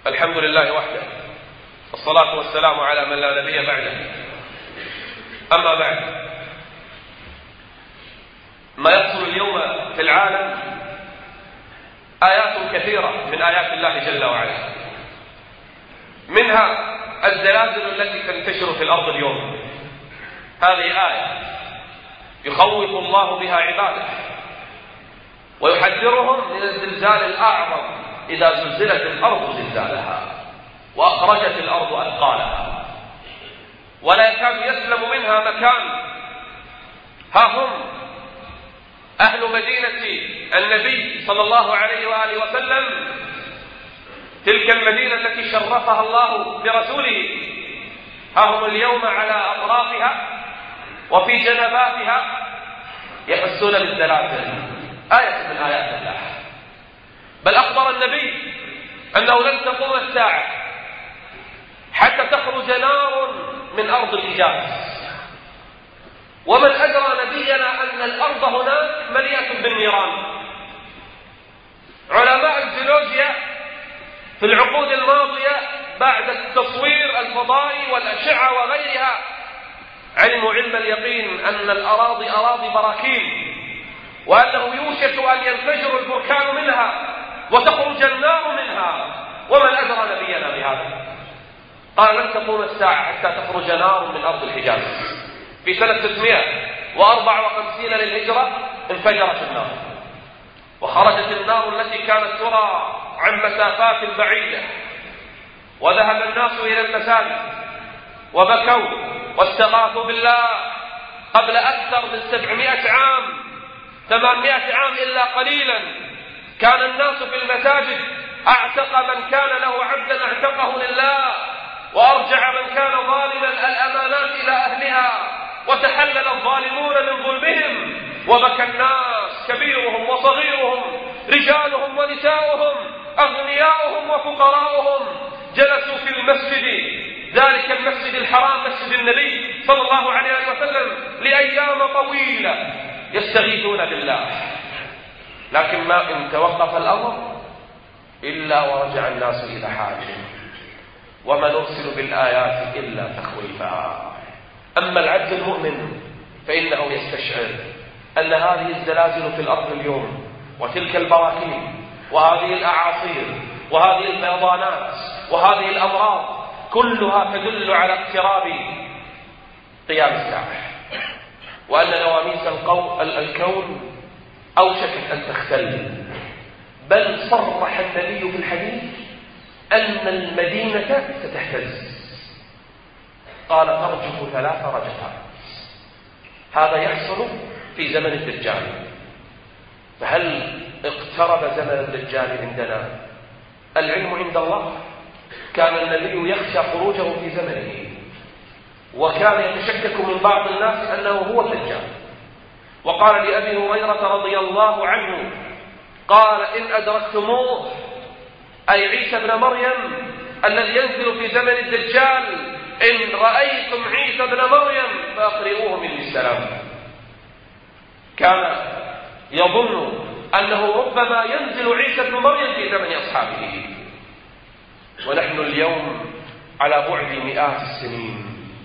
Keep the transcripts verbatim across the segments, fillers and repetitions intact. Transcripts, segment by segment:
الحمد لله وحده، والصلاة والسلام على من لا نبي بعده. أما بعد، ما يحصل اليوم في العالم آيات كثيرة من آيات الله جل وعلا، منها الزلازل التي تنتشر في الأرض اليوم. هذه آية يخوف الله بها عباده ويحذرهم من الزلزال الأعظم إذا زلزلت الأرض زلزالها وأخرجت الأرض أثقالها، ولا يكاد يسلم منها مكان. ها هم أهل مدينة النبي صلى الله عليه وآله وسلم، تلك المدينة التي شرفها الله برسوله، ها هم اليوم على أطرافها وفي جنباتها يحسون بالزلازل، آية من آيات الله. بل أخبر النبي أنه لن تقوم الساعة حتى تخرج نار من أرض الحجاز. ومن أدرى نبينا أن الأرض هناك مليئة بالنيران. علماء الجيولوجيا في العقود الماضية بعد التصوير الفضائي والأشعة وغيرها علموا علم اليقين أن الأراضي أراضي براكين، وأنه يوشك أن ينفجر البركان منها وتخرج النار منها. ومن أدرى نبينا بهذا؟ قال لن تقوم الساعة حتى تخرج نار من أرض الحجاز. في سنة ستمائة وأربعة وخمسين للهجرة انفجرت النار، وخرجت النار التي كانت ترى عن مسافات بعيدة، وذهب الناس إلى المساجد وبكوا واستغاثوا بالله. قبل أكثر من سبعمائة عام، ثمانمائة عام إلا قليلا، كان الناس في المساجد، أعتق من كان له عبدا اعتقه لله، وأرجع من كان ظالما الأمانات إلى أهلها، وتحلل الظالمون من ظلمهم، وبكى الناس كبيرهم وصغيرهم، رجالهم ونساؤهم، أغنياؤهم وفقراؤهم، جلسوا في المسجد، ذلك المسجد الحرام مسجد النبي صلى الله عليه وسلم، لأيام طويلة يستغيثون بالله. لكن ما إن توقف الأمر إلا ورجع الناس إلى حالهم، وما نرسل بالآيات إلا تخويفا. أما العبد المؤمن فإنه يستشعر أن هذه الزلازل في الأرض اليوم، وتلك البراكين، وهذه الأعاصير، وهذه الفيضانات، وهذه الأمراض كلها تدل على اقتراب قيام الساعة، وأن نواميس الكون أوشكت أن تختل. بل صرح النبي في الحديث أن المدينة ستهتز، قال ترجف ثلاث رجفات. هذا يحصل في زمن الدجال. فهل اقترب زمن الدجال عندنا؟ العلم عند الله. كان النبي يخشى خروجه في زمنه، وكان يتشكك من بعض الناس أنه هو الدجال. وقال لأبي هريرة رضي الله عنه، قال إن أدركتموه، أي عيسى بن مريم الذي ينزل في زمن الدجال، إن رأيتم عيسى بن مريم فأقرئوه مني السلام. كان يظن أنه ربما ينزل عيسى بن مريم في زمن أصحابه، ونحن اليوم على بعد مئات السنين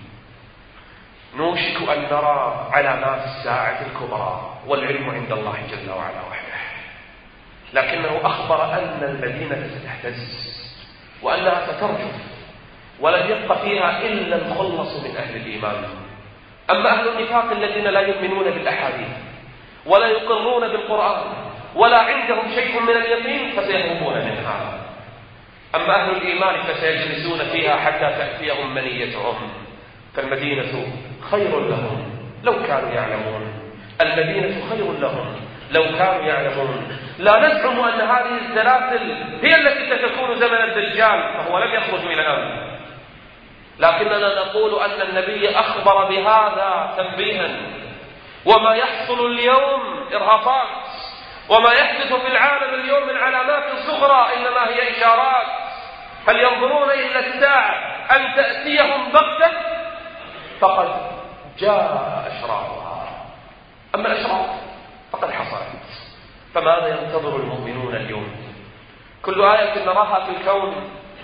نوشك أن نرى علامات الساعة الكبرى، والعلم عند الله جل وعلا وحده. لكنه أخبر أن المدينة ستهتز وأنها سترجف، ولن يبقى فيها إلا المخلص من أهل الإيمان. أما أهل النفاق الذين لا يؤمنون بالأحاديث ولا يقرون بالقرآن ولا عندهم شيء من اليقين فسيهربون منها. أما أهل الإيمان فسيجلسون فيها حتى تأتيهم منيتهم. فالمدينة خير لهم لو كانوا يعلمون، المدينة خير لهم لو كانوا يعلمون. لا نزعم أن هذه الزلازل هي التي ستكون زمن الدجال، فهو لم يخرج إلى الآن، لكننا نقول أن النبي أخبر بهذا تنبيها. وما يحصل اليوم إرهاصات، وما يحدث في العالم اليوم من علامات صغرى إنما هي إشارات. هل ينظرون إلا الساعة أن تأتيهم بغتة؟ فقد جاء أشراطها. أما الأشراط فقد حصلت. فماذا ينتظر المؤمنون اليوم؟ كل آية نراها في الكون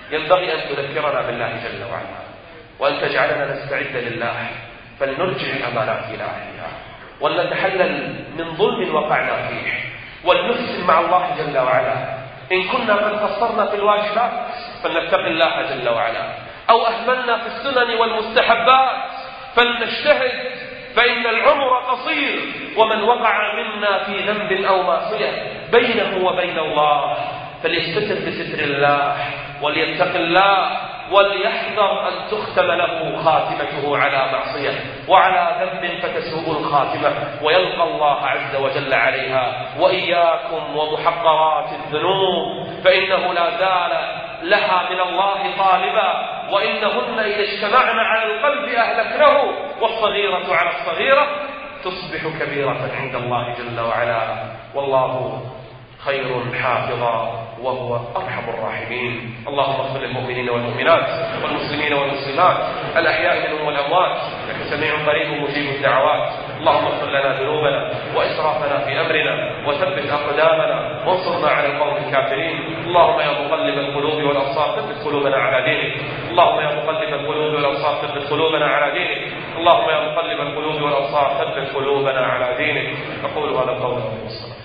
ينبغي أن تذكرنا بالله جل وعلا، وأن تجعلنا نستعد لله، فلنرجع الأمانات إلى أهلها، ولنتحلل من ظلم وقعنا فيه، ولنحسن مع الله جل وعلا. إن كنا قد قصرنا في الواجبات فلنتق الله جل وعلا، أو أهملنا في السنن والمستحبات فلنجتهد، فإن العمر قصير، ومن وقع منا في ذنب أو معصية بينه وبين الله فليستتر بستر الله وليتق الله، وليحذر أن تختم له خاتمته على معصية وعلى ذنب فتسوء الخاتمة ويلقى الله عز وجل عليها. وإياكم ومحقرات الذنوب فإنه لا زال لها من الله طالبا، وإنهن إذا اجتمعن على القلب أهلكنه، والصغيرة على الصغيرة تصبح كبيرة عند الله جل وعلا، والله خير حافظا وهو أرحم الراحمين. اللهم اغفر للمؤمنين والمؤمنات والمسلمين والمسلمات الأحياء منهم والأموات، إنك سميع قريب مجيب الدعوات. اللهم اغفر لنا ذنوبنا وإسرافنا في أمرنا، وثبت أقدامنا وانصرنا على القوم الكافرين. اللهم يا مقلب القلوب والأبصار ثبت قلوبنا على دينك. اللهم يا مقلب القلوب والأبصار ثبت قلوبنا على دينك. اللهم يا مقلب القلوب والأبصار ثبت قلوبنا على دينك. أقول هذا القول والصلاة.